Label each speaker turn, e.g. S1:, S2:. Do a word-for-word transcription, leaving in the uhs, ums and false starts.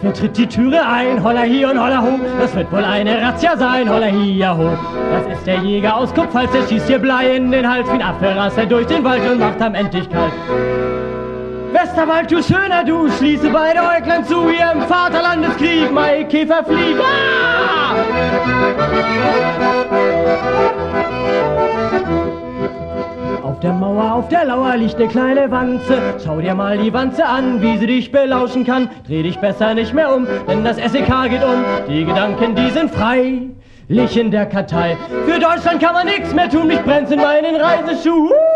S1: wer tritt die Türe ein? Holla hi und holla ho, das wird wohl eine Razzia sein. Holla hi, ja ho, das ist der Jäger aus Kupfhals, der schießt dir Blei in den Hals. Wie ein Affe rast er durch den Wald und macht am endlich kalt. Westerwald, du schöner du, schließe beide Äuglein zu, hier im Vaterlandeskrieg, Maikäfer fliegt. Ah! Auf der Mauer, auf der Lauer liegt ne kleine Wanze. Schau dir mal die Wanze an, wie sie dich belauschen kann. Dreh dich besser nicht mehr um, denn das S E K geht um. Die Gedanken, die sind frei, lich in der Kartei. Für Deutschland kann man nichts mehr tun, mich brennt's in meinen Reiseschuh.